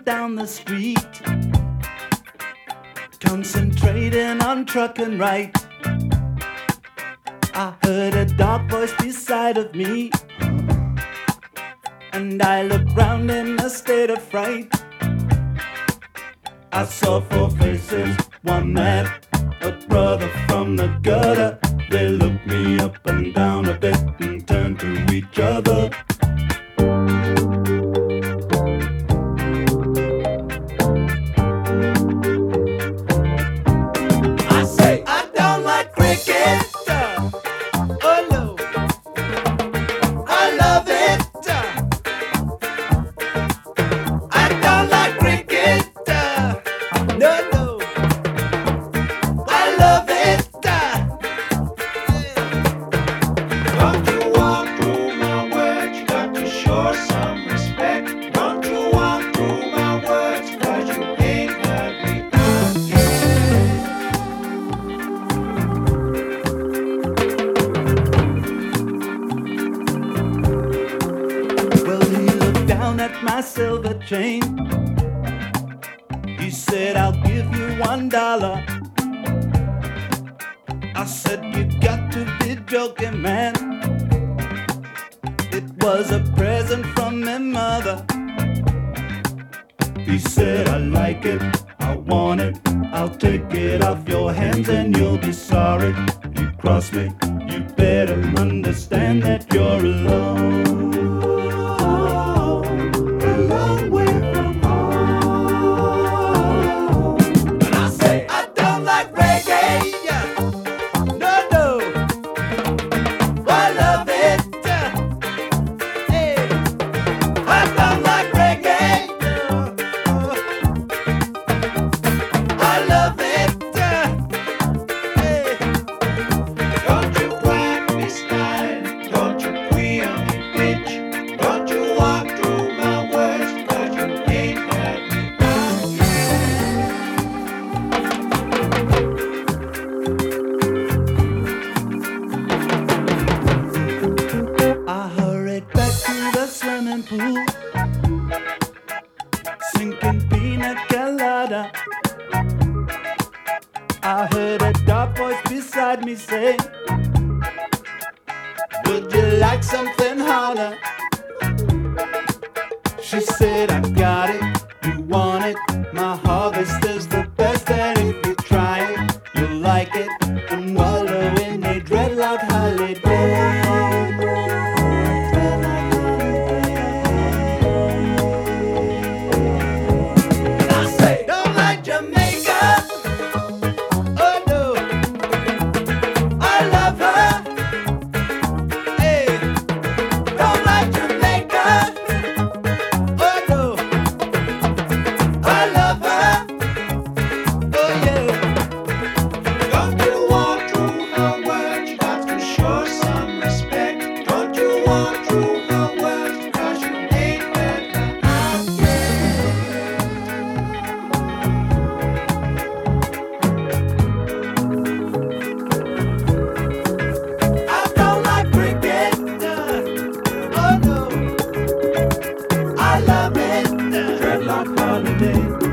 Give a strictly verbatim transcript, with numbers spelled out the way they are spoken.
down the street, concentrating on trucking right. I heard a dark voice beside of me, and I looked round in a state of fright. I saw four faces, one mad, a brother from the gutter. They looked me up and down a bit and turned to each other. I say, I don't like cricket. Oh no, I love it. I don't like cricket. No, no, I love it. Don't you walk through my words, you got to show some respect. Don't you walk through my words, cause you ain't heard me out yet. Well, he looked down at my silver chain. He said, I'll give you one dollar. I said, you got to be joking, man. It was a present from my mother. He said, I like it, I want it, I'll take it off your hands and you'll be sorry. You cross me, you better understand that you're alone. A long way from home. And I say, I don't like reggae. No, no, I love it. Hey, I don't like reggae. I love it. Hey, Don't you quack me style, don't you queer me bitch. Don't you walk through my words, cause you ain't heard me out I hurried back to the swimming pool, sinking pina colada. I heard a dark voice beside me say, would you like something harder? She said, I got it, you want it. My harvest is the best, and if you try it, you'll like it. And wallow in a dreadlock holiday. And I say, don't like Jamaica. Oh no, I love her. Hey, don't like Jamaica. Oh no, I love her. Oh yeah. Don't you walk through my words, you got to show some respect. Don't you walk through my words, cause you ain't heard me out I don't like cricket. Oh no, I love it. Dreadlock holiday.